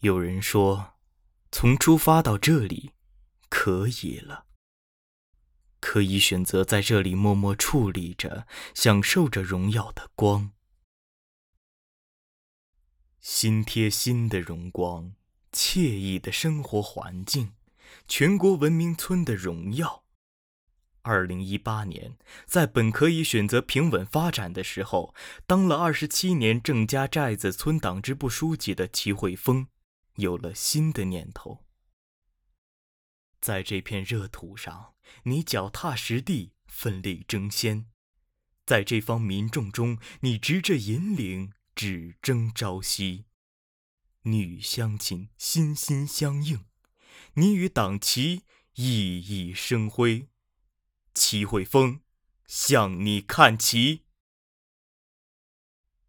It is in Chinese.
有人说，从出发到这里，可以了。可以选择在这里默默矗立着，享受着荣耀的光。心贴心的荣光，惬意的生活环境，全国文明村的荣耀。2018年，在本可以选择平稳发展的时候，当了27年郑家寨子村党支部书记的齐慧峰，有了新的念头。在这片热土上，你脚踏实地，奋力争先；在这方民众中，你执着引领，只争朝夕。女乡亲心心相印，你与党旗熠熠生辉。齐慧峰，向你看齐。